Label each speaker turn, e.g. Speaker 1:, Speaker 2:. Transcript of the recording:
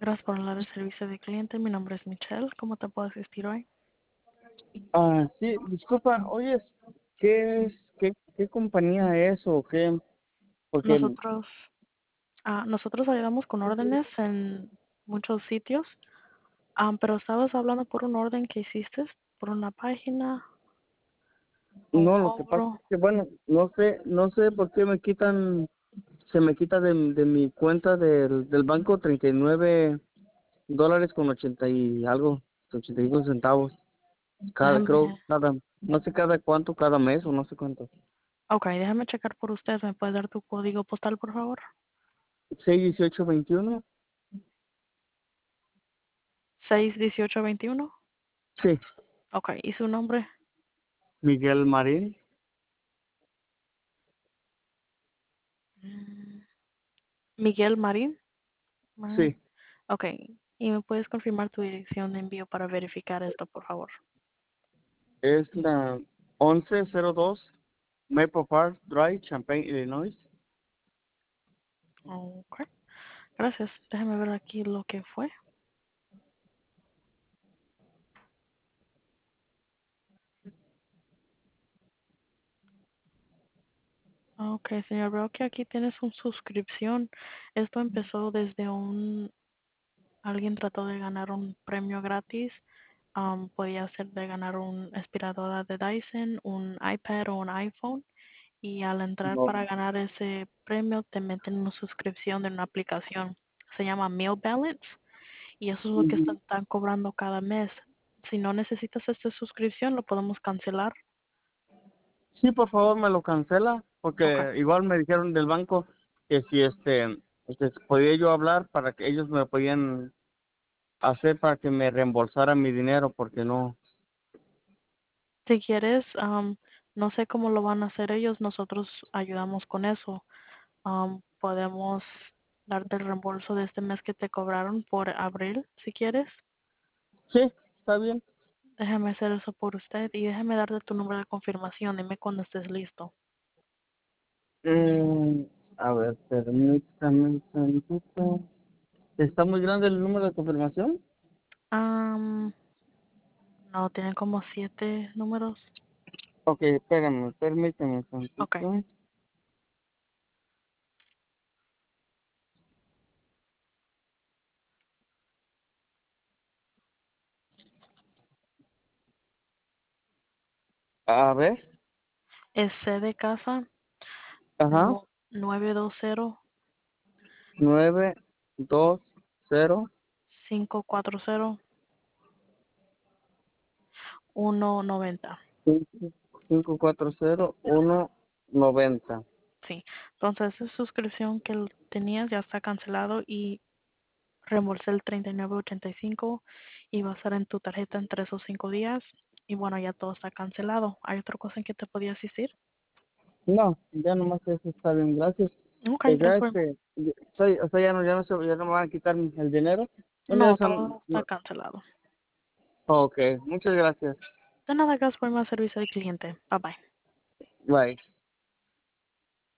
Speaker 1: Gracias por hablar del servicio de cliente. Mi nombre es Michelle. ¿Cómo te puedo asistir hoy?
Speaker 2: Sí, disculpa, oyes, ¿qué compañía es o qué? Porque,
Speaker 1: Nosotros, nosotros ayudamos con órdenes en muchos sitios, pero estabas hablando por un orden que hiciste, por una página o un
Speaker 2: no, lo que pasa
Speaker 1: cobro.
Speaker 2: es que, bueno, no sé por qué se me quita de mi cuenta del banco $39 con 80 y algo, 85 centavos, creo,
Speaker 1: Déjame,
Speaker 2: no sé cada cuánto, cada mes o no sé cuánto.
Speaker 1: déjame checar por usted. ¿Me puedes dar tu código postal, por favor?
Speaker 2: 61821.
Speaker 1: 61821.
Speaker 2: Sí,
Speaker 1: ¿Y su nombre?
Speaker 2: Miguel Marín,
Speaker 1: Mm, Miguel Marín. Marín.
Speaker 2: sí,
Speaker 1: Ok, ¿y me puedes confirmar tu dirección de envío para verificar esto, por favor?
Speaker 2: es la 1102 Maple Park Drive, Champaign, Illinois.
Speaker 1: Ok, gracias. Déjame ver aquí lo que fue. Ok, señor, veo que aquí tienes una suscripción. Esto empezó desde alguien trató de ganar un premio gratis. Podía ser de ganar un aspiradora de Dyson, un iPad o un iPhone. Y al entrar
Speaker 2: No.
Speaker 1: para ganar ese premio, te meten una suscripción de una aplicación. Se llama Meal Balance. Y eso es lo que
Speaker 2: Ujú.
Speaker 1: están cobrando cada mes. Si no necesitas esta suscripción, lo podemos cancelar.
Speaker 2: Sí, por favor, me lo cancela,
Speaker 1: Ok.
Speaker 2: porque igual me dijeron del banco que si que podía yo hablar para que ellos me podían hacer para que me reembolsaran mi dinero, porque no.
Speaker 1: Si quieres, no sé cómo lo van a hacer ellos, nosotros ayudamos con eso. Podemos darte el reembolso de este mes que te cobraron por abril, si quieres.
Speaker 2: Sí, está bien.
Speaker 1: Déjame hacer eso por usted y déjame darte tu número de confirmación. Dime cuando estés listo.
Speaker 2: Mm, a ver, permítame un tantito. ¿Está muy grande el número de confirmación?
Speaker 1: Am, no, tienen como 7 números.
Speaker 2: Ok, espérame, permítame un
Speaker 1: Ok,
Speaker 2: tantito. A ver,
Speaker 1: es C de casa,
Speaker 2: ajá,
Speaker 1: 920
Speaker 2: 920
Speaker 1: 540 190.
Speaker 2: 540190.
Speaker 1: Sí, entonces esa suscripción que tenías ya está cancelado y reembolsé el 39.85 y va a estar en tu tarjeta en 3 o 5 días. Y bueno, ya todo está cancelado. ¿Hay otra cosa en que te podía asistir?
Speaker 2: No, ya nomás eso está bien, gracias.
Speaker 1: Ok,
Speaker 2: Ya
Speaker 1: gracias por...
Speaker 2: o sea, ya no me van a quitar el dinero. No me
Speaker 1: No,
Speaker 2: dejan.
Speaker 1: todo está cancelado.
Speaker 2: Ok, muchas gracias.
Speaker 1: De nada, gracias por más servicio al cliente. Bye bye.
Speaker 2: Bye.